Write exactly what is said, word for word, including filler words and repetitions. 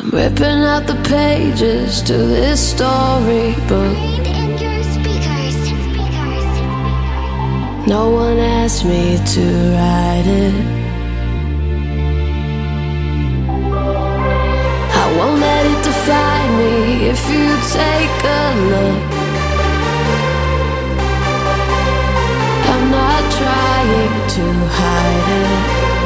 I'm ripping out the pages to this storybook. No one asked me to write it. I won't let it define me if you take a look. I'm not trying to hide it.